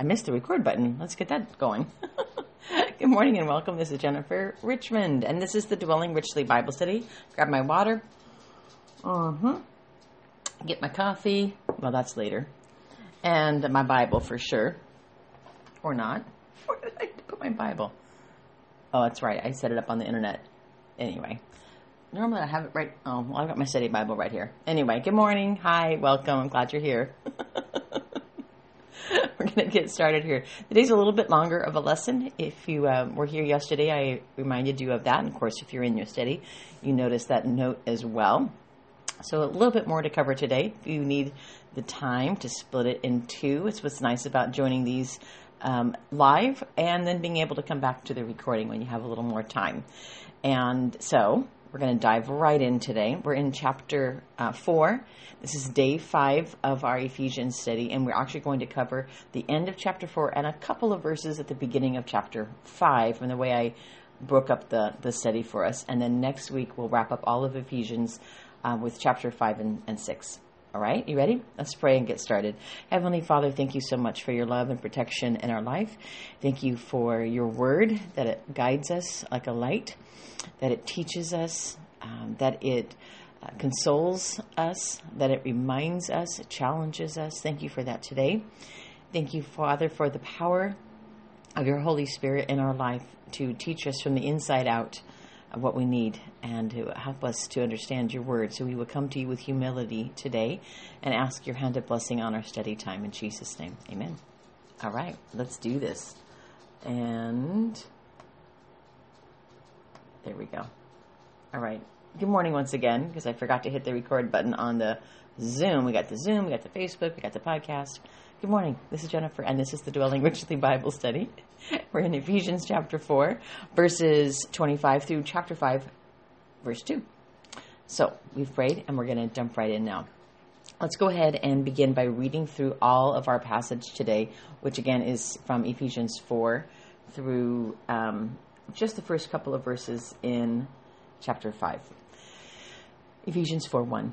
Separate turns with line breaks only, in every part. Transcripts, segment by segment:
missed the record button. Let's get that going. Good morning and welcome. This is Jennifer Richmond, and this is the Dwelling Richly Bible Study. Grab my water. Get my coffee. Well, that's later. And my Bible for sure. Or not. Where did I put my Bible? Oh, that's right. I set it up on the internet. Anyway. Normally I have it right. Oh, well, I've got my study Bible right here. Anyway, good morning. Hi, welcome. I'm glad you're here. We're going to get started here. Today's a little bit longer of a lesson. If you were here yesterday, I reminded you of that. And of course, if you're in your study, you notice that note as well. So a little bit more to cover today. If you need the time to split it in two, it's what's nice about joining these live and then being able to come back to the recording when you have a little more time. And so we're going to dive right in today. We're in chapter 4. This is day 5 of our Ephesians study, and we're actually going to cover the end of chapter 4 and a couple of verses at the beginning of chapter 5 from the way I broke up the study for us. And then next week we'll wrap up all of Ephesians with chapter 5 and 6. All right, you ready? Let's pray and get started. Heavenly Father, thank you so much for your love and protection in our life. Thank you for your word, that it guides us like a light, that it teaches us, that it consoles us, that it reminds us, it challenges us. Thank you for that today. Thank you, Father, for the power of your Holy Spirit in our life to teach us from the inside out of what we need and to help us to understand your word. So we will come to you with humility today and ask your hand of blessing on our study time in Jesus' name. Amen. All right, let's do this. And there we go. All right. Good morning once again, because I forgot to hit the record button on the Zoom. We got the Zoom, we got the Facebook, we got the podcast. Good morning. This is Jennifer, and this is the Dwelling Richly Bible Study. We're in Ephesians chapter 4, verses 25 through chapter 5, verse 2. So we've prayed, and we're going to jump right in now. Let's go ahead and begin by reading through all of our passage today, which again is from Ephesians 4 through just the first couple of verses in chapter 5. Ephesians 4:1.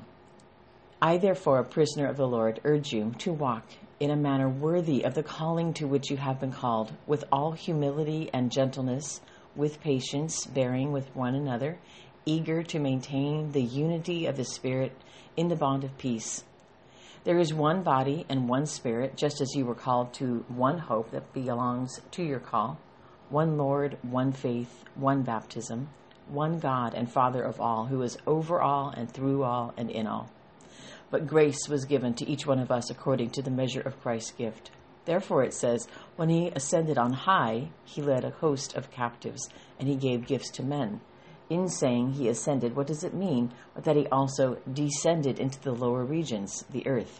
I, therefore, a prisoner of the Lord, urge you to walk in a manner worthy of the calling to which you have been called, with all humility and gentleness, with patience, bearing with one another, eager to maintain the unity of the Spirit in the bond of peace. There is one body and one Spirit, just as you were called to one hope that belongs to your call, one Lord, one faith, one baptism, one God and Father of all, who is over all and through all and in all. But grace was given to each one of us according to the measure of Christ's gift. Therefore it says, when he ascended on high, he led a host of captives, and he gave gifts to men. In saying he ascended, what does it mean? But that he also descended into the lower regions, the earth.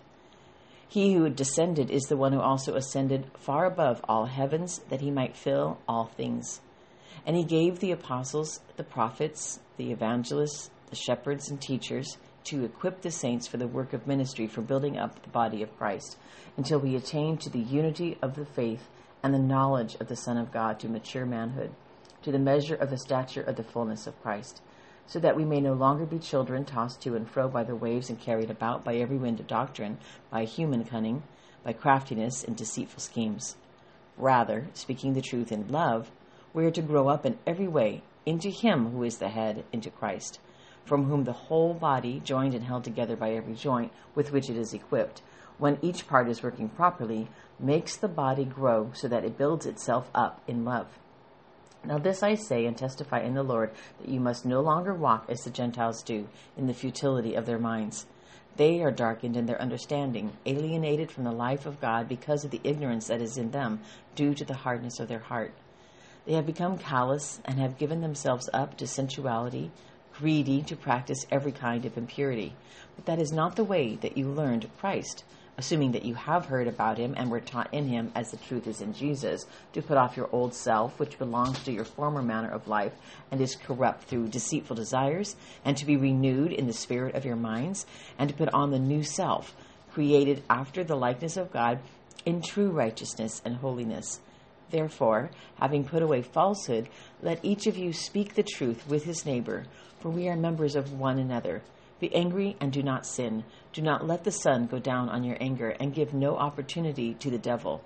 He who descended is the one who also ascended far above all heavens, that he might fill all things. And he gave the apostles, the prophets, the evangelists, the shepherds and teachers to equip the saints for the work of ministry, for building up the body of Christ, until we attain to the unity of the faith and the knowledge of the Son of God, to mature manhood, to the measure of the stature of the fullness of Christ, so that we may no longer be children tossed to and fro by the waves and carried about by every wind of doctrine, by human cunning, by craftiness and deceitful schemes. Rather, speaking the truth in love, we are to grow up in every way into him who is the head, into Christ, from whom the whole body, joined and held together by every joint with which it is equipped, when each part is working properly, makes the body grow so that it builds itself up in love. Now this I say and testify in the Lord, that you must no longer walk as the Gentiles do, in the futility of their minds. They are darkened in their understanding, alienated from the life of God because of the ignorance that is in them, due to the hardness of their heart. They have become callous and have given themselves up to sensuality, greedy to practice every kind of impurity. But that is not the way that you learned Christ, assuming that you have heard about him and were taught in him as the truth is in Jesus, to put off your old self, which belongs to your former manner of life and is corrupt through deceitful desires, and to be renewed in the spirit of your minds, and to put on the new self, created after the likeness of God in true righteousness and holiness. Therefore, having put away falsehood, let each of you speak the truth with his neighbor, for we are members of one another. Be angry and do not sin. Do not let the sun go down on your anger, and give no opportunity to the devil.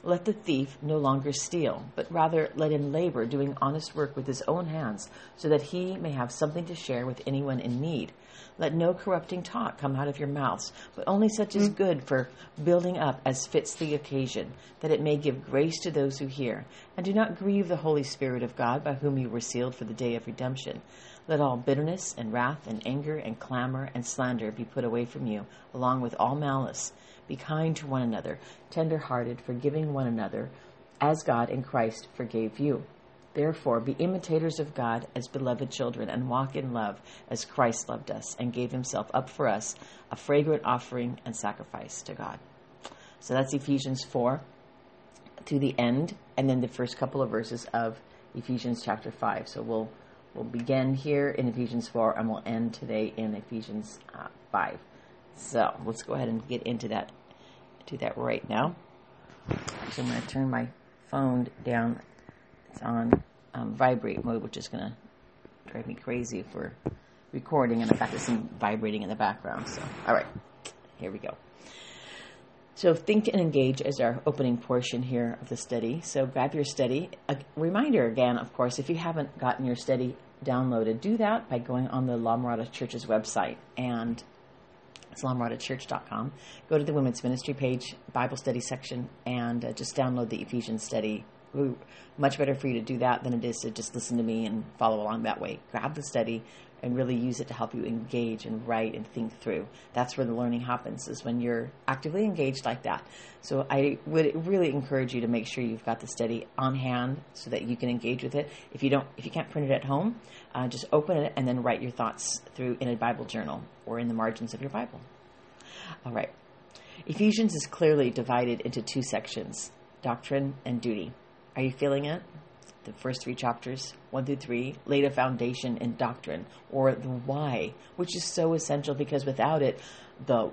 Let the thief no longer steal, but rather let him labor, doing honest work with his own hands, so that he may have something to share with anyone in need. Let no corrupting talk come out of your mouths, but only such as good for building up as fits the occasion, that it may give grace to those who hear. And do not grieve the Holy Spirit of God, by whom you were sealed for the day of redemption. Let all bitterness and wrath and anger and clamor and slander be put away from you, along with all malice. Be kind to one another, tender-hearted, forgiving one another, as God in Christ forgave you. Therefore, be imitators of God as beloved children, and walk in love as Christ loved us and gave himself up for us, a fragrant offering and sacrifice to God. So that's Ephesians 4 to the end, and then the first couple of verses of Ephesians chapter 5. So we'll begin here in Ephesians 4, and we'll end today in Ephesians 5. So let's go ahead and get into that. Do that right now. So I'm going to turn my phone down. It's on vibrate mode, which is going to drive me crazy if we're recording, and I've got this vibrating in the background. So, all right, here we go. So think and engage is our opening portion here of the study. So grab your study. A reminder again, of course, if you haven't gotten your study downloaded, do that by going on the La Mirada Church's website, and it's lamoradachurch.com. Go to the Women's Ministry page, Bible study section, and just download the Ephesians study. Ooh, much better for you to do that than it is to just listen to me and follow along that way. Grab the study and really use it to help you engage and write and think through. That's where the learning happens, is when you're actively engaged like that. So I would really encourage you to make sure you've got the study on hand so that you can engage with it. If you can't print it at home, just open it and then write your thoughts through in a Bible journal or in the margins of your Bible. All right. Ephesians is clearly divided into two sections, doctrine and duty. Are you feeling it? The first three chapters, 1 through 3, laid a foundation in doctrine, or the why, which is so essential, because without it, the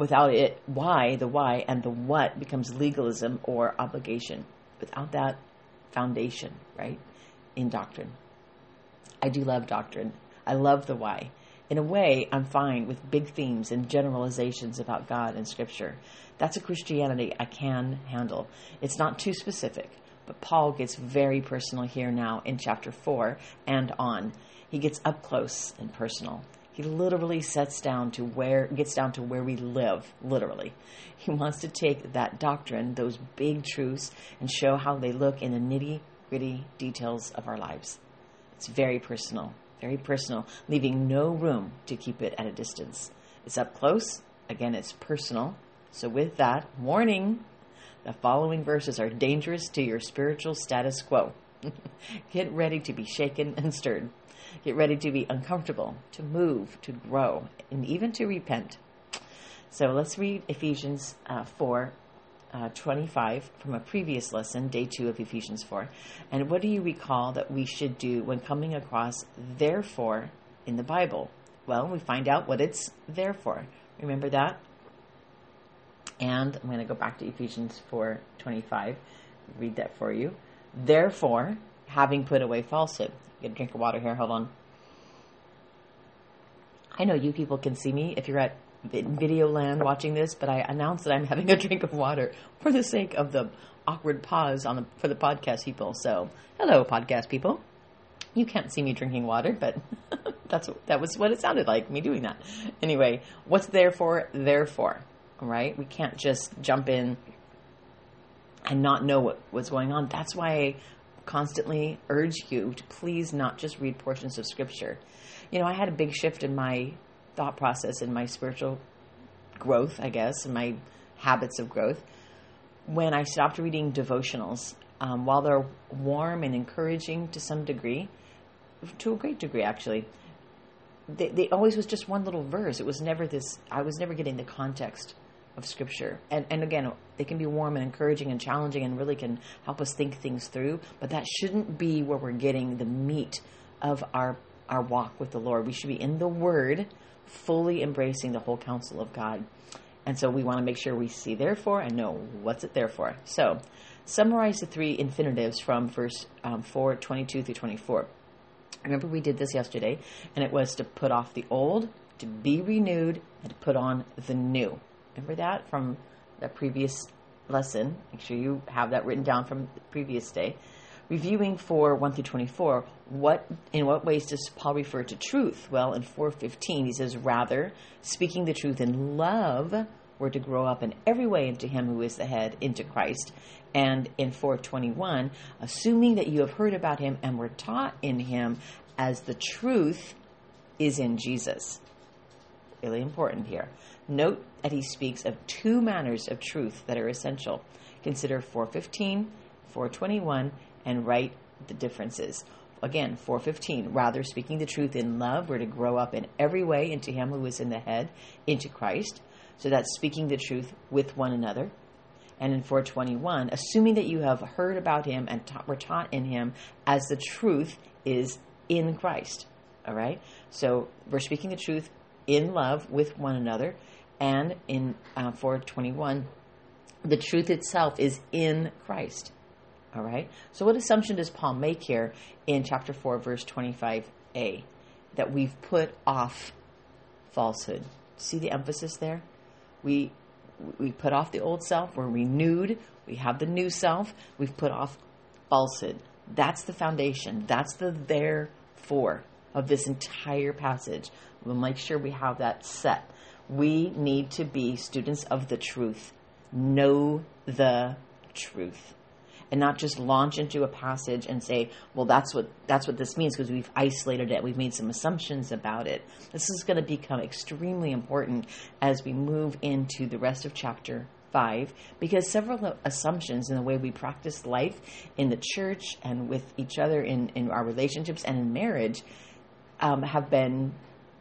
why and the what becomes legalism or obligation. Without that foundation, right, in doctrine. I do love doctrine. I love the why. In a way, I'm fine with big themes and generalizations about God and Scripture. That's a Christianity I can handle. It's not too specific. But Paul gets very personal here now in chapter 4 and on. He gets up close and personal. He literally gets down to where we live, literally. He wants to take that doctrine, those big truths, and show how they look in the nitty-gritty details of our lives. It's very personal, leaving no room to keep it at a distance. It's up close. Again, it's personal. So with that, warning. The following verses are dangerous to your spiritual status quo. Get ready to be shaken and stirred. Get ready to be uncomfortable, to move, to grow, and even to repent. So let's read Ephesians 4:25 from a previous lesson, day 2 of Ephesians 4. And what do you recall that we should do when coming across therefore in the Bible? Well, we find out what it's there for. Remember that? And I'm going to go back to Ephesians 4:25, read that for you. Therefore, having put away falsehood. Get a drink of water here, hold on. I know you people can see me if you're at video land watching this, but I announce that I'm having a drink of water for the sake of the awkward pause for the podcast people. So, hello, podcast people. You can't see me drinking water, but that was what it sounded like, me doing that. Anyway, what's therefore? All right, we can't just jump in and not know what's going on. That's why I constantly urge you to please not just read portions of Scripture. You know, I had a big shift in my thought process, in my spiritual growth, I guess, and my habits of growth, when I stopped reading devotionals. While they're warm and encouraging to some degree, to a great degree actually, they always was just one little verse. It was never this, I was never getting the context of Scripture. And again, they can be warm and encouraging and challenging and really can help us think things through, but that shouldn't be where we're getting the meat of our walk with the Lord. We should be in the Word, fully embracing the whole counsel of God. And so we want to make sure we see therefore and know what's it there for. So summarize the three infinitives from verse 4:22 through 24. Remember we did this yesterday, and it was to put off the old, to be renewed, and to put on the new. Remember that from the previous lesson, make sure you have that written down from the previous day, reviewing 4:1 through 24, in what ways does Paul refer to truth? Well, in 4:15, he says, rather, speaking the truth in love, we're to grow up in every way into him who is the head, into Christ. And in 4:21, assuming that you have heard about him and were taught in him as the truth is in Jesus. Really important here. Note that he speaks of two manners of truth that are essential. Consider 4:15, 4:21, and write the differences. Again, 4:15, rather speaking the truth in love, we're to grow up in every way into him who is in the head, into Christ. So that's speaking the truth with one another. And in 4:21, assuming that you have heard about him and were taught in him as the truth is in Christ. All right? So we're speaking the truth in love with one another. And in 4:21, the truth itself is in Christ. All right? So what assumption does Paul make here in chapter 4, verse 25a? That we've put off falsehood. See the emphasis there? We put off the old self. We're renewed. We have the new self. We've put off falsehood. That's the foundation. That's the therefore of this entire passage. We'll make sure we have that set. We need to be students of the truth. Know the truth. And not just launch into a passage and say, well, that's what this means because we've isolated it. We've made some assumptions about it. This is going to become extremely important as we move into the rest of chapter 5, because several assumptions in the way we practice life in the church and with each other in our relationships and in marriage have been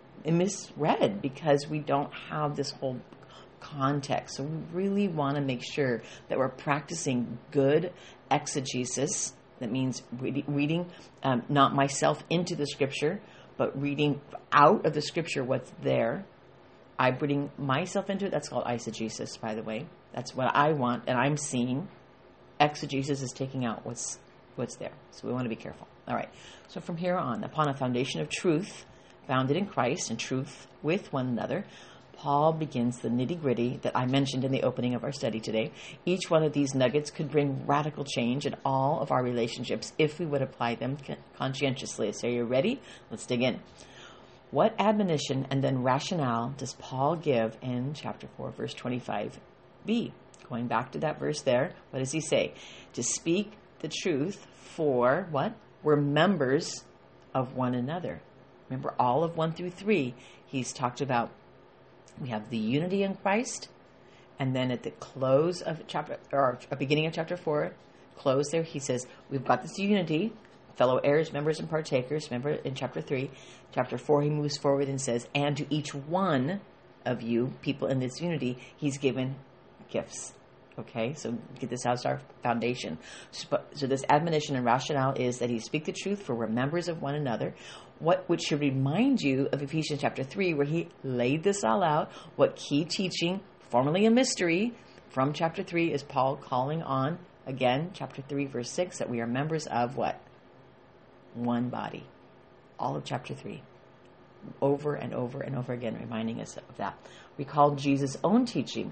misread because we don't have this whole context. So we really want to make sure that we're practicing good exegesis. That means reading not myself into the scripture, but reading out of the scripture what's there. I bring myself into it. That's called eisegesis, by the way. That's what I want, and I'm seeing. Exegesis is taking out what's there. So we want to be careful. All right. So from here on, upon a foundation of truth, founded in Christ and truth with one another, Paul begins the nitty-gritty that I mentioned in the opening of our study today. Each one of these nuggets could bring radical change in all of our relationships if we would apply them conscientiously. So are you ready? Let's dig in. What admonition and then rationale does Paul give in chapter 4, verse 25b? Going back to that verse there, what does he say? To speak the truth, for what? We're members of one another. Remember, all of 1 through 3, he's talked about we have the unity in Christ, and then at the close of beginning of chapter 4, close there, he says, we've got this unity, fellow heirs, members, and partakers. Remember in chapter 3. Chapter 4, he moves forward and says, and to each one of you, people in this unity, he's given gifts. Okay, so get this as our foundation. So this admonition and rationale is that he speak the truth, for we're members of one another. Which should remind you of Ephesians chapter 3, where he laid this all out. What key teaching, formerly a mystery, from chapter 3 is Paul calling on, again, chapter 3, verse 6, that we are members of what? One body. All of chapter 3. Over and over and over again, reminding us of that. We call Jesus' own teaching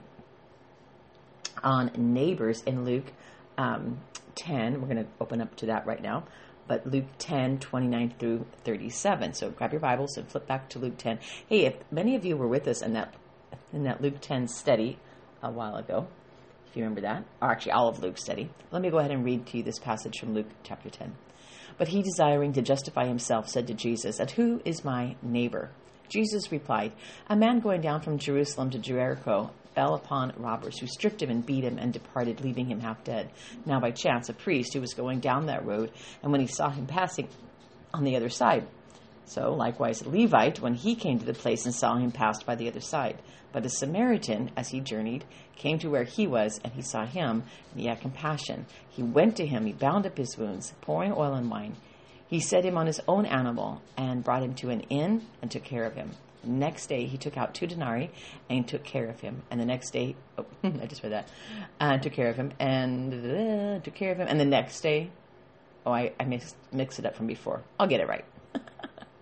on neighbors in Luke 10. We're going to open up to that right now. But Luke 10, 29 through 37. So grab your Bibles and flip back to Luke 10. Hey, if many of you were with us in that Luke 10 study a while ago, if you remember that, or actually all of Luke's study, let me go ahead and read to you this passage from Luke chapter 10. But he, desiring to justify himself, said to Jesus, and who is my neighbor? Jesus replied, a man going down from Jerusalem to Jericho fell upon robbers, who stripped him and beat him and departed, leaving him half dead. Now by chance a priest who was going down that road, and when he saw him passing on the other side. So likewise a Levite, when he came to the place and saw him, passed by the other side. But a Samaritan, as he journeyed, came to where he was, and he saw him, and he had compassion. He went to him, he bound up his wounds, pouring oil and wine. He set him on his own animal, and brought him to an inn, and took care of him. Next day, he took out 2 denarii and took care of him. And the next day, I just read that, took care of him, and took care of him. And the next day, I mixed it up from before. I'll get it right.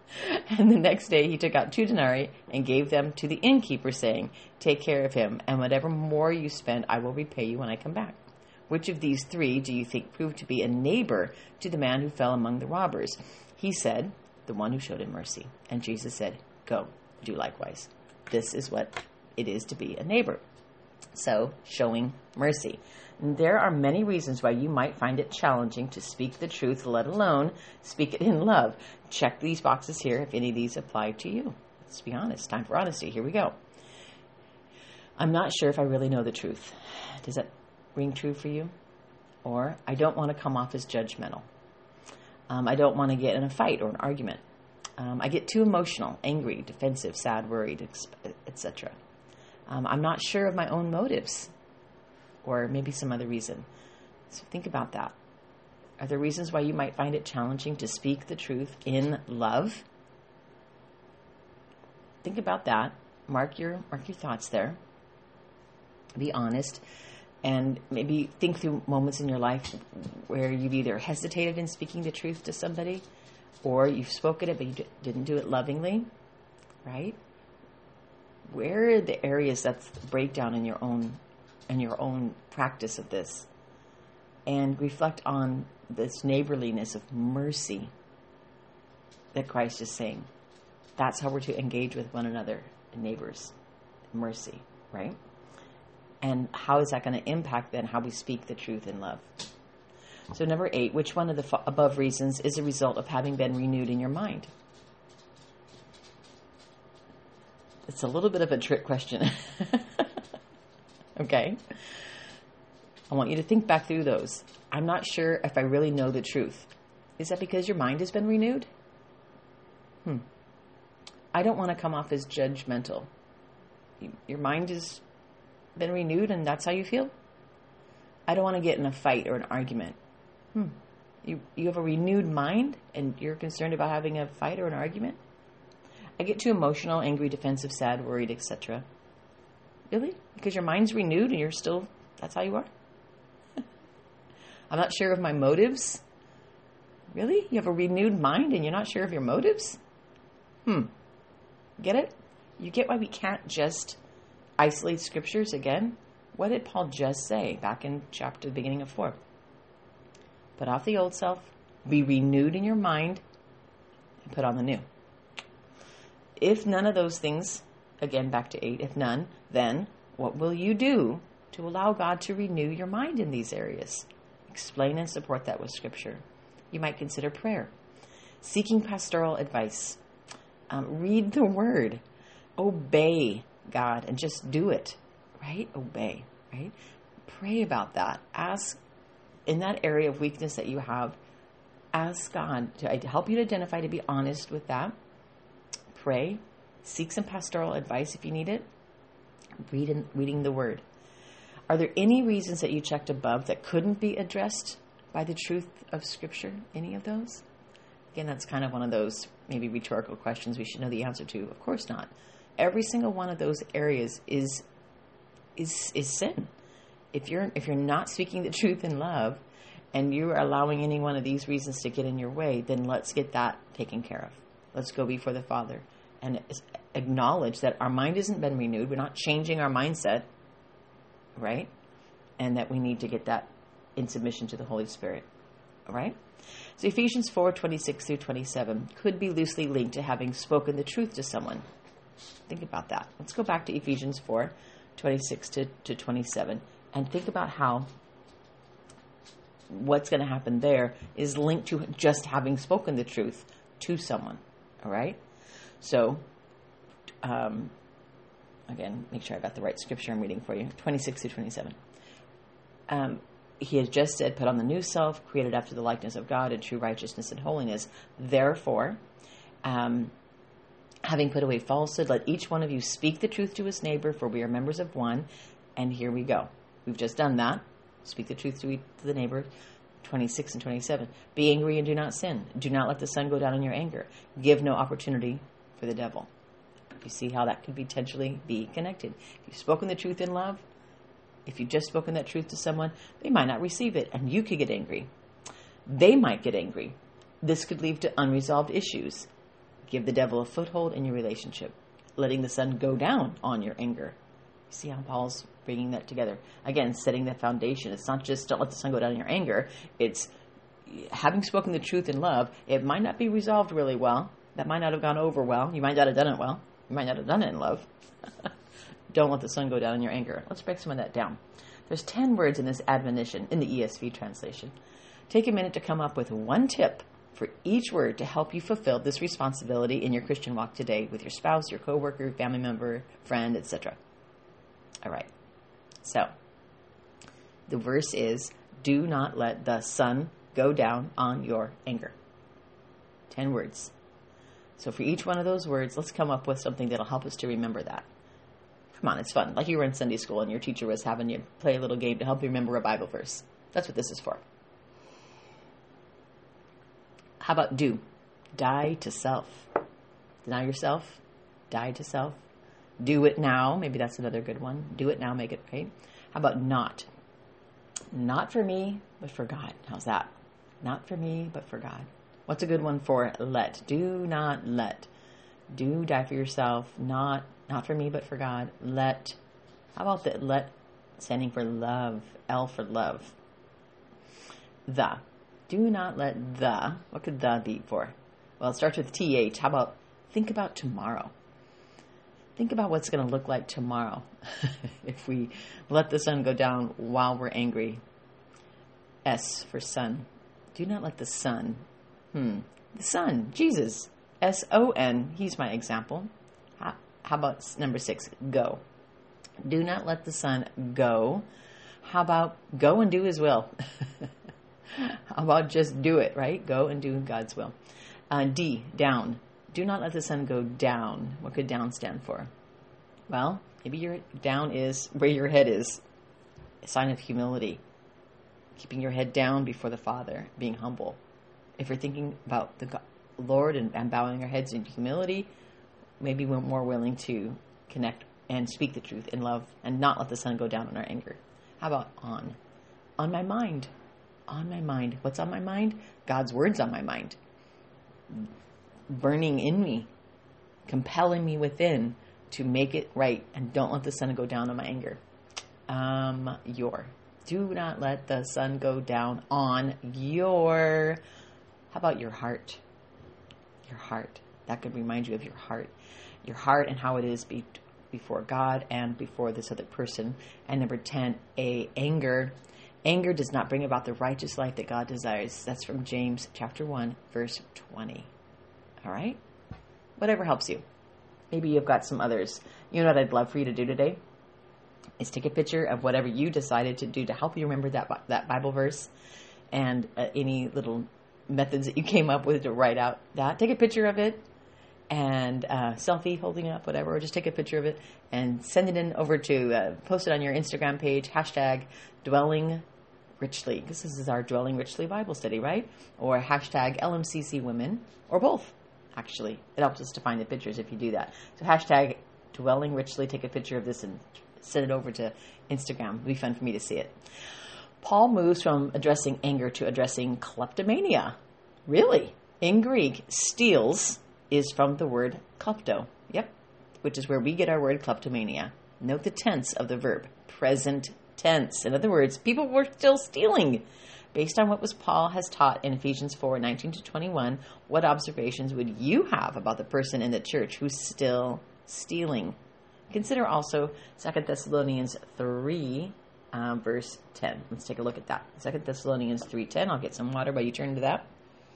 And the next day he took out 2 denarii and gave them to the innkeeper, saying, take care of him, and whatever more you spend, I will repay you when I come back. Which of these 3 do you think proved to be a neighbor to the man who fell among the robbers? He said, the one who showed him mercy. And Jesus said, go, do likewise. This is what it is to be a neighbor. So, showing mercy. And there are many reasons why you might find it challenging to speak the truth, let alone speak it in love. Check these boxes here if any of these apply to you. Let's be honest. Time for honesty. Here we go. I'm not sure if I really know the truth. Does that ring true for you? Or, I don't want to come off as judgmental. I don't want to get in a fight or an argument. I get too emotional, angry, defensive, sad, worried, etc. I'm not sure of my own motives, or maybe some other reason. So think about that. Are there reasons why you might find it challenging to speak the truth in love? Think about that. Mark your thoughts there. Be honest, and maybe think through moments in your life where you've either hesitated in speaking the truth to somebody, or you've spoken it but you didn't do it lovingly, right? Where are the areas that's the breakdown in your own practice of this? And reflect on this neighborliness of mercy that Christ is saying. That's how we're to engage with one another, neighbors. Mercy, right? And how is that going to impact then how we speak the truth in love? So number 8, which one of the above reasons is a result of having been renewed in your mind? It's a little bit of a trick question. Okay. I want you to think back through those. I'm not sure if I really know the truth. Is that because your mind has been renewed? I don't want to come off as judgmental. Your mind has been renewed and that's how you feel? I don't want to get in a fight or an argument. You have a renewed mind and you're concerned about having a fight or an argument? I get too emotional, angry, defensive, sad, worried, etc. Really? Because your mind's renewed and you're still, that's how you are? I'm not sure of my motives. Really? You have a renewed mind and you're not sure of your motives? Get it? You get why we can't just isolate scriptures again? What did Paul just say back in the beginning of 4? Put off the old self, be renewed in your mind, and put on the new. If none of those things, again back to 8, if none, then what will you do to allow God to renew your mind in these areas? Explain and support that with scripture. You might consider prayer, seeking pastoral advice, read the word, obey God, and just do it, right? Obey, right? Pray about that. Ask in that area of weakness that you have, ask God to help you to identify, to be honest with that. Pray, seek some pastoral advice if you need it. Reading the word. Are there any reasons that you checked above that couldn't be addressed by the truth of Scripture? Any of those? Again, that's kind of one of those maybe rhetorical questions we should know the answer to. Of course not. Every single one of those areas is sin. If you're not speaking the truth in love, and you are allowing any one of these reasons to get in your way, then let's get that taken care of. Let's go before the Father and acknowledge that our mind hasn't been renewed. We're not changing our mindset, right? And that we need to get that in submission to the Holy Spirit, all right? So Ephesians 4:26-27 could be loosely linked to having spoken the truth to someone. Think about that. Let's go back to Ephesians 4:26-27 and think about how what's going to happen there is linked to just having spoken the truth to someone, all right? So, again, make sure I got the right scripture I'm reading for you, 26-27. He has just said, put on the new self, created after the likeness of God in true righteousness and holiness. Therefore, having put away falsehood, let each one of you speak the truth to his neighbor, for we are members of one. And here we go. We've just done that. Speak the truth to the neighbor. 26 and 27. Be angry and do not sin. Do not let the sun go down in your anger. Give no opportunity for the devil. You see how that could potentially be connected. If you've spoken the truth in love, if you've just spoken that truth to someone, they might not receive it, and you could get angry. They might get angry. This could lead to unresolved issues. give the devil a foothold in your relationship, letting the sun go down on your anger. See how Paul's bringing that together. Again, setting the foundation. It's not just don't let the sun go down in your anger. It's having spoken the truth in love. It might not be resolved really well. That might not have gone over well. You might not have done it well. You might not have done it in love. Don't let the sun go down in your anger. Let's break some of that down. There's 10 words in this admonition in the ESV translation. Take a minute to come up with one tip for each word to help you fulfill this responsibility in your Christian walk today with your spouse, your coworker, family member, friend, etc. All right. So, the verse is, do not let the sun go down on your anger. 10 words. So for each one of those words, let's come up with something that'll help us to remember that. Come on, it's fun. Like you were in Sunday school and your teacher was having you play a little game to help you remember a Bible verse. That's what this is for. How about do? Die to self. Deny yourself. Die to self. Do it now. Maybe that's another good one. Do it now, make it right. How about not? Not for me, but for God. How's that? Not for me, but for God. What's a good one for let? Do not let. Do die for yourself. Not for me, but for God. Let. How about the let standing for love? L for love. The. Do not let the. What could the be for? Well, it starts with TH. How about think about tomorrow? Think about what's going to look like tomorrow if we let the sun go down while we're angry. S for sun. Do not let the sun. The sun, Jesus. S-O-N. He's my example. How about number 6? Go. Do not let the sun go. How about go and do his will? How about just do it, right? Go and do God's will. D, down. Do not let the sun go down. What could down stand for? Well, maybe your down is where your head is. A sign of humility. Keeping your head down before the Father. Being humble. If you're thinking about the Lord and bowing our heads in humility, maybe we're more willing to connect and speak the truth in love and not let the sun go down in our anger. How about on? On my mind. On my mind. What's on my mind? God's word's on my mind. Burning in me, compelling me within to make it right and don't let the sun go down on my anger. Do not let the sun go down on your. How about your heart? Your heart. That could remind you of your heart. Your heart and how it is before God and before this other person. And number 10, anger. Anger does not bring about the righteous life that God desires. That's from James chapter 1, verse 20. All right? Whatever helps you. Maybe you've got some others. You know what I'd love for you to do today? Is take a picture of whatever you decided to do to help you remember that Bible verse and any little methods that you came up with to write out that. Take a picture of it and selfie holding it up, whatever, or just take a picture of it and send it in over to, post it on your Instagram page, hashtag Dwelling Richly, because this is our Dwelling Richly Bible study, right? Or hashtag LMCC Women, or both, actually. It helps us to find the pictures if you do that. So hashtag Dwelling Richly, take a picture of this and send it over to Instagram. It'll be fun for me to see it. Paul moves from addressing anger to addressing kleptomania. Really? In Greek, steals is from the word klepto. Yep. Which is where we get our word kleptomania. Note the tense of the verb. Present tense. In other words, people were still stealing. Based on what Paul has taught in Ephesians 4:19-21, what observations would you have about the person in the church who's still stealing? Consider also 2 Thessalonians 3, verse 10. Let's take a look at that. 2 Thessalonians 3:10. I'll get some water while you turn to that.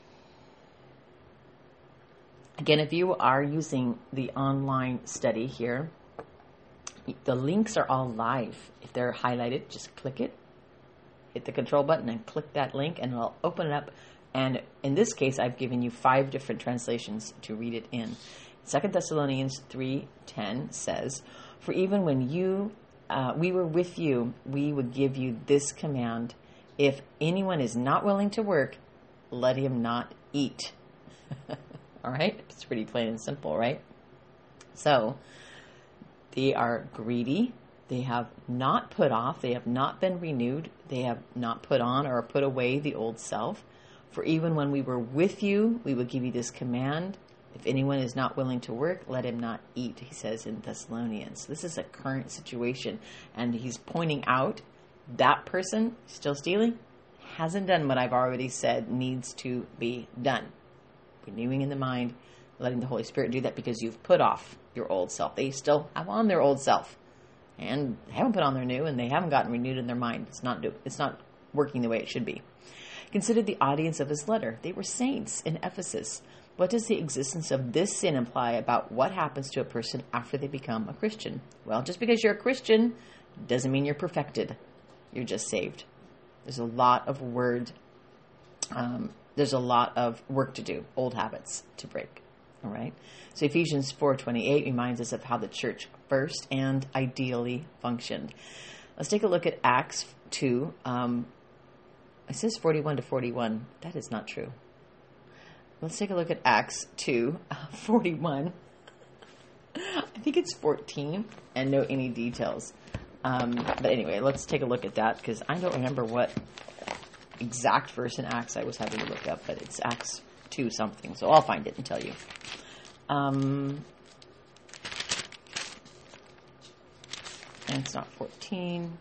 Again, if you are using the online study here, the links are all live. If they're highlighted, just click it. Hit the control button and click that link and it'll open it up. And in this case, I've given you 5 different translations to read it in. 2 Thessalonians 3:10 says, "For even when we were with you, we would give you this command. If anyone is not willing to work, let him not eat." All right? It's pretty plain and simple, right? So, they are greedy. They have not put off. They have not been renewed. They have not put on or put away the old self. For even when we were with you, we would give you this command. If anyone is not willing to work, let him not eat, he says in Thessalonians. This is a current situation, and he's pointing out that person still stealing hasn't done what I've already said needs to be done. Renewing in the mind, letting the Holy Spirit do that, because you've put off your old self. They still have on their old self, and they haven't put on their new, and they haven't gotten renewed in their mind. It's not working the way it should be. Consider the audience of his letter. They were saints in Ephesus. What does the existence of this sin imply about what happens to a person after they become a Christian? Well, just because you're a Christian doesn't mean you're perfected. You're just saved. There's a lot of work to do, old habits to break. All right. So Ephesians 4:28 reminds us of how the church first and ideally functioned. Let's take a look at Acts 2. It says 41 to 41. That is not true. Let's take a look at Acts 2, 41. I think it's 14 and no any details. But anyway, let's take a look at that, because I don't remember what exact verse in Acts I was having to look up, but it's Acts 2 something. So I'll find it and tell you. And it's not 14.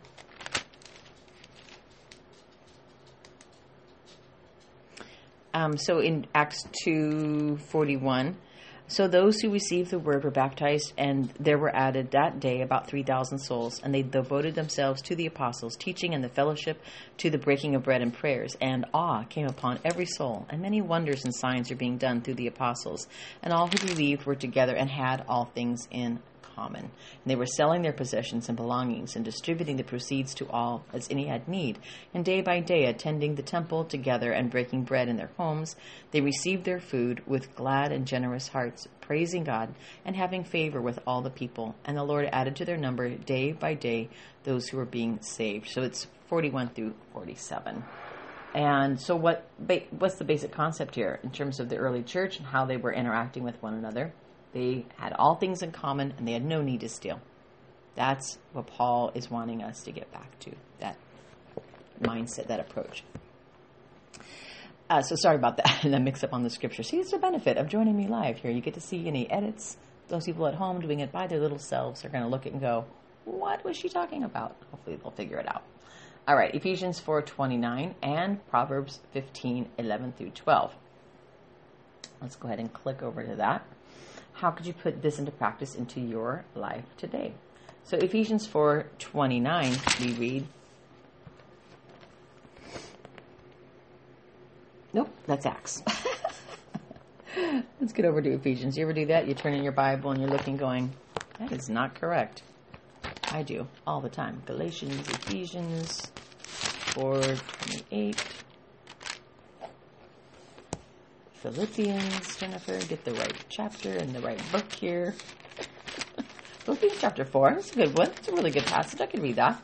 So in Acts 2:41, so those who received the word were baptized, and there were added that day about 3,000 souls, and they devoted themselves to the apostles' teaching and the fellowship, to the breaking of bread and prayers. And awe came upon every soul, and many wonders and signs are being done through the apostles. And all who believed were together and had all things in common. And they were selling their possessions and belongings and distributing the proceeds to all as any had need. And day by day, attending the temple together and breaking bread in their homes, they received their food with glad and generous hearts, praising God and having favor with all the people. And the Lord added to their number day by day those who were being saved. So it's 41 through 47. And so what's the basic concept here in terms of the early church and how they were interacting with one another? They had all things in common, and they had no need to steal. That's what Paul is wanting us to get back to, that mindset, that approach. So sorry about that, and the mix-up on the scripture. See, it's the benefit of joining me live here. You get to see any edits. Those people at home doing it by their little selves are going to look at it and go, what was she talking about? Hopefully they'll figure it out. All right, Ephesians 4:29 and Proverbs 15:11 through 12. Let's go ahead and click over to that. How could you put this into practice into your life today? So Ephesians 4:29, we read. Nope, that's Acts. Let's get over to Ephesians. You ever do that? You turn in your Bible and you're looking going, that is not correct. I do, all the time. Galatians, Ephesians 4:28. Philippians, Jennifer, get the right chapter and the right book here. Philippians chapter 4, that's a good one. It's a really good passage. I can read that.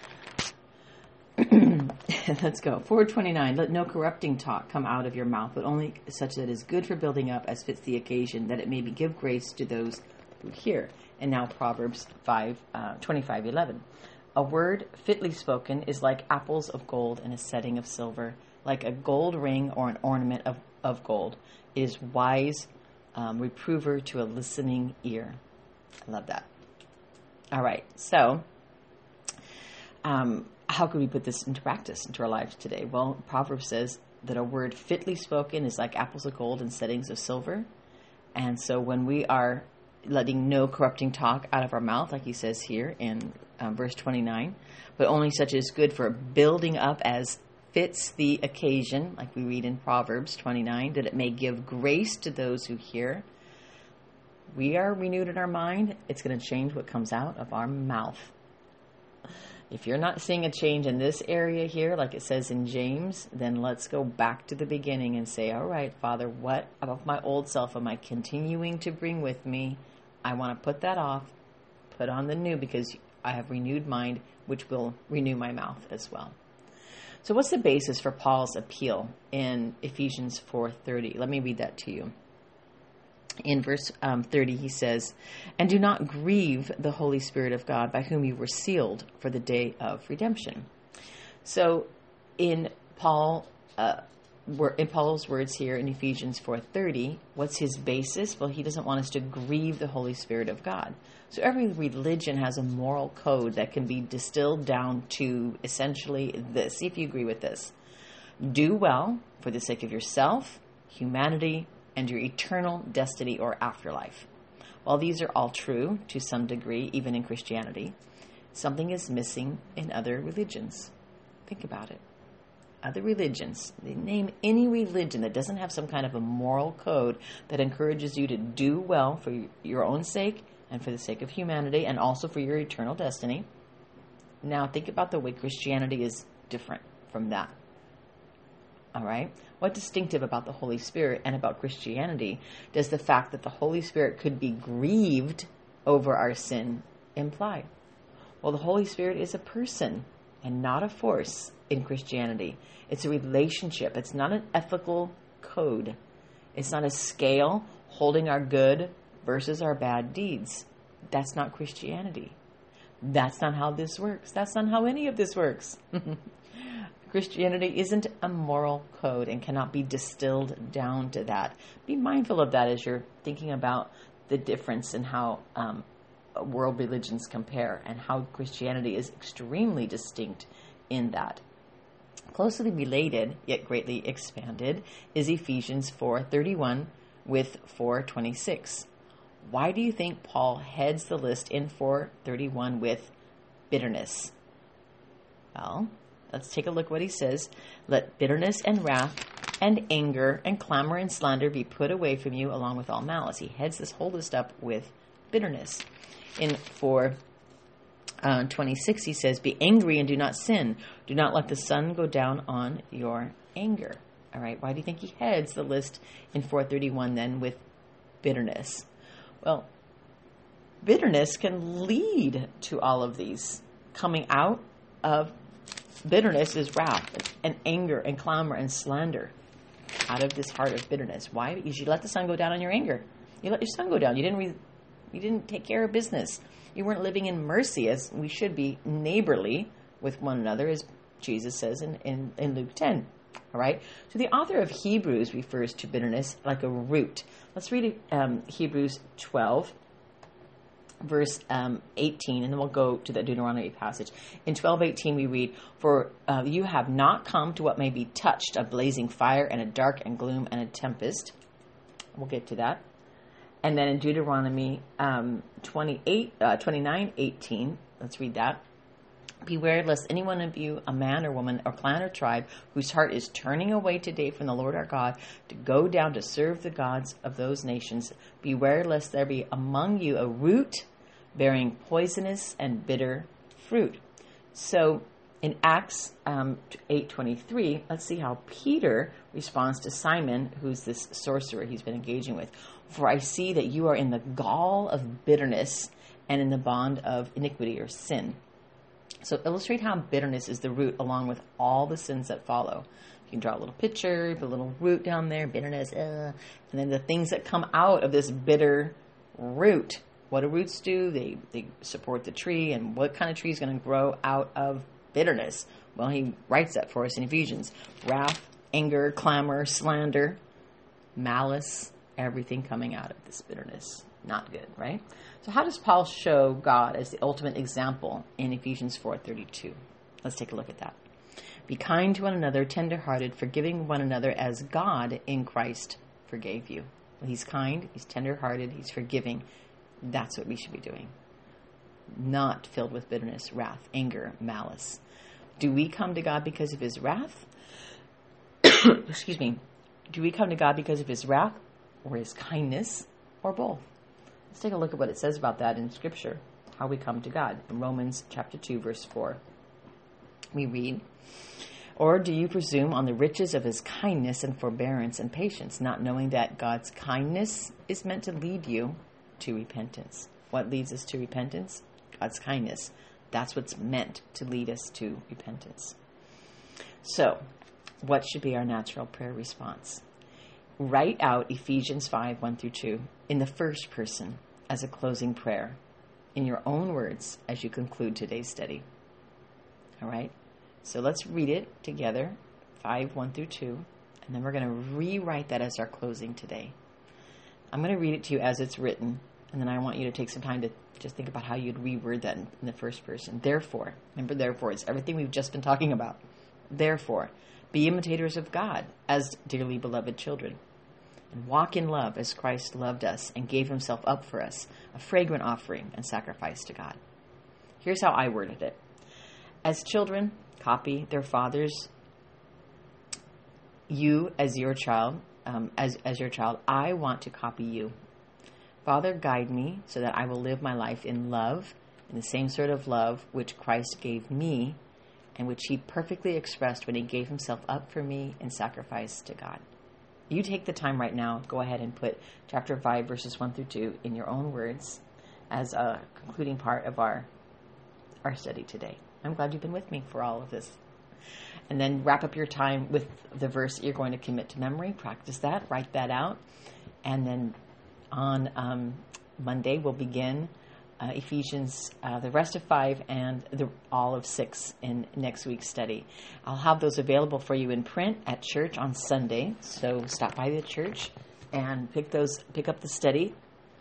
Let's go. 4:29. Let no corrupting talk come out of your mouth, but only such that is good for building up as fits the occasion, that it may give grace to those who hear. And now Proverbs 25:11. A word fitly spoken is like apples of gold in a setting of silver, like a gold ring or an ornament of gold. It is wise reprover to a listening ear. I love that. All right, so how could we put this into practice into our lives today? Well, Proverbs says that a word fitly spoken is like apples of gold in settings of silver. And so when we are letting no corrupting talk out of our mouth, like he says here in verse 29, but only such as good for building up as fits the occasion, like we read in Proverbs 29, that it may give grace to those who hear. We are renewed in our mind. It's going to change what comes out of our mouth. If you're not seeing a change in this area here, like it says in James, then let's go back to the beginning and say, all right, Father, what about my old self am I continuing to bring with me? I want to put that off, put on the new, because I have renewed mind, which will renew my mouth as well. So what's the basis for Paul's appeal in Ephesians 4:30? Let me read that to you. In verse 30, he says, and do not grieve the Holy Spirit of God, by whom you were sealed for the day of redemption. So in Paul in Paul's words here in Ephesians 4:30, what's his basis? Well, he doesn't want us to grieve the Holy Spirit of God. So every religion has a moral code that can be distilled down to essentially this. See if you agree with this. Do well for the sake of yourself, humanity, and your eternal destiny or afterlife. While these are all true to some degree, even in Christianity, something is missing in other religions. Think about it. Other religions, they name any religion that doesn't have some kind of a moral code that encourages you to do well for your own sake and for the sake of humanity and also for your eternal destiny. Now think about the way Christianity is different from that. All right? What distinctive about the Holy Spirit and about Christianity does the fact that the Holy Spirit could be grieved over our sin imply? Well, the Holy Spirit is a person and not a force in Christianity. It's a relationship. It's not an ethical code. It's not a scale holding our good versus our bad deeds. That's not Christianity. That's not how this works. That's not how any of this works. Christianity isn't a moral code and cannot be distilled down to that. Be mindful of that as you're thinking about the difference in how world religions compare and how Christianity is extremely distinct in that. Closely related, yet greatly expanded, is Ephesians 4:31 with 4:26. Why do you think Paul heads the list in 4:31 with bitterness? Well, let's take a look what he says. Let bitterness and wrath and anger and clamor and slander be put away from you along with all malice. He heads this whole list up with bitterness. In 4:26 he says, be angry and do not sin. Do not let the sun go down on your anger. All right, why do you think he heads the list in 4:31 then with bitterness? Well, bitterness can lead to all of these. Coming out of bitterness is wrath and anger and clamor and slander out of this heart of bitterness. Why? Because you let the sun go down on your anger. You let your sun go down. You didn't take care of business. You weren't living in mercy as we should be, neighborly with one another, as Jesus says in Luke 10. All right. So the author of Hebrews refers to bitterness like a root. Let's read Hebrews 12. Verse 18, and then we'll go to the Deuteronomy passage. In 12:18 we read, for you have not come to what may be touched, a blazing fire and a dark and gloom and a tempest. We'll get to that. And then in Deuteronomy 29:18, let's read that. Beware lest any one of you, a man or woman or clan or tribe, whose heart is turning away today from the Lord our God to go down to serve the gods of those nations, beware lest there be among you a root bearing poisonous and bitter fruit. So in Acts 8:23, let's see how Peter responds to Simon, who's this sorcerer he's been engaging with. For I see that you are in the gall of bitterness and in the bond of iniquity or sin. So illustrate how bitterness is the root along with all the sins that follow. You can draw a little picture, put a little root down there, bitterness, and then the things that come out of this bitter root. What do roots do? They support the tree, and what kind of tree is going to grow out of bitterness? Well, he writes that for us in Ephesians. Wrath, anger, clamor, slander, malice, everything coming out of this bitterness. Not good, right? So how does Paul show God as the ultimate example in Ephesians 4:32? Let's take a look at that. Be kind to one another, tender-hearted, forgiving one another as God in Christ forgave you. Well, he's kind, he's tender-hearted, he's forgiving. That's what we should be doing. Not filled with bitterness, wrath, anger, malice. Do we come to God because of his wrath? Excuse me. Do we come to God because of his wrath or his kindness or both? Let's take a look at what it says about that in Scripture, how we come to God. In Romans chapter 2, verse 4, we read, or do you presume on the riches of his kindness and forbearance and patience, not knowing that God's kindness is meant to lead you to repentance? What leads us to repentance? God's kindness. That's what's meant to lead us to repentance. So, what should be our natural prayer response? Write out Ephesians 5, 1 through 2 in the first person as a closing prayer in your own words as you conclude today's study. All right? So let's read it together, 5, 1 through 2. And then we're going to rewrite that as our closing today. I'm going to read it to you as it's written, and then I want you to take some time to just think about how you'd reword that in the first person. Therefore, remember, therefore, it's everything we've just been talking about. Therefore, be imitators of God as dearly beloved children, and walk in love as Christ loved us and gave himself up for us, a fragrant offering and sacrifice to God. Here's how I worded it. As children copy their fathers, you as your child, as your child, I want to copy you. Father, guide me so that I will live my life in love, in the same sort of love which Christ gave me and which he perfectly expressed when he gave himself up for me in sacrifice to God. You take the time right now, go ahead and put chapter 5, verses 1 through 2 in your own words as a concluding part of our study today. I'm glad you've been with me for all of this. And then wrap up your time with the verse you're going to commit to memory. Practice that, write that out. And then on Monday, we'll begin Ephesians, the rest of 5 and all of 6 in next week's study. I'll have those available for you in print at church on Sunday. So stop by the church and pick up the study.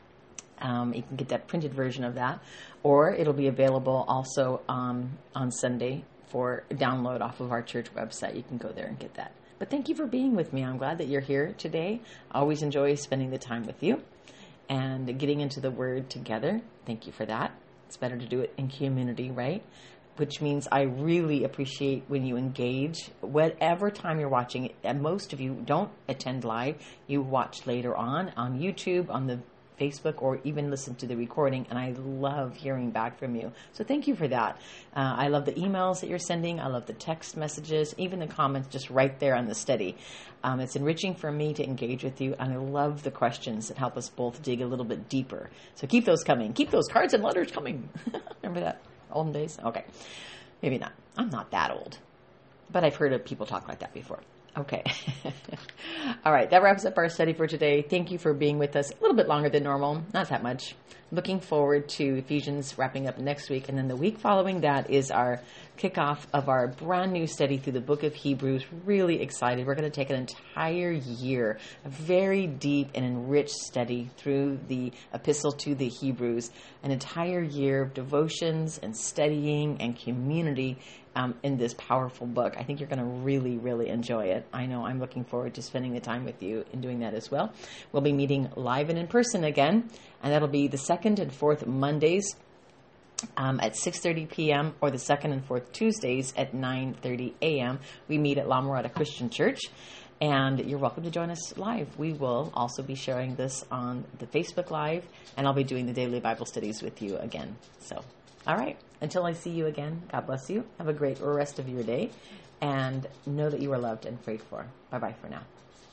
You can get that printed version of that, or it'll be available also on Sunday for download off of our church website. You can go there and get that. But thank you for being with me. I'm glad that you're here today. I always enjoy spending the time with you and getting into the Word together. Thank you for that. It's better to do it in community, right? Which means I really appreciate when you engage, whatever time you're watching it. And most of you don't attend live. You watch later on YouTube, on the Facebook, or even listen to the recording, and I love hearing back from you. So thank you for that. I love the emails that you're sending. I love the text messages, even the comments just right there on the study. It's enriching for me to engage with you, and I love the questions that help us both dig a little bit deeper. So keep those coming. Keep those cards and letters coming. Remember that? Olden days? Okay. Maybe not. I'm not that old, but I've heard of people talk like that before. Okay. All right. That wraps up our study for today. Thank you for being with us a little bit longer than normal. Not that much. Looking forward to Ephesians wrapping up next week. And then the week following that is our kickoff of our brand new study through the book of Hebrews. Really excited. We're going to take an entire year, a very deep and enriched study through the epistle to the Hebrews, an entire year of devotions and studying and community in this powerful book. I think you're going to really, really enjoy it. I know I'm looking forward to spending the time with you in doing that as well. We'll be meeting live and in person again, and that'll be the second and fourth Mondays at 6:30 p.m. or the second and fourth Tuesdays at 9:30 a.m. We meet at La Mirada Christian Church, and you're welcome to join us live. We will also be sharing this on the Facebook Live, and I'll be doing the daily Bible studies with you again. So, all right. Until I see you again, God bless you. Have a great rest of your day, and know that you are loved and prayed for. Bye-bye for now.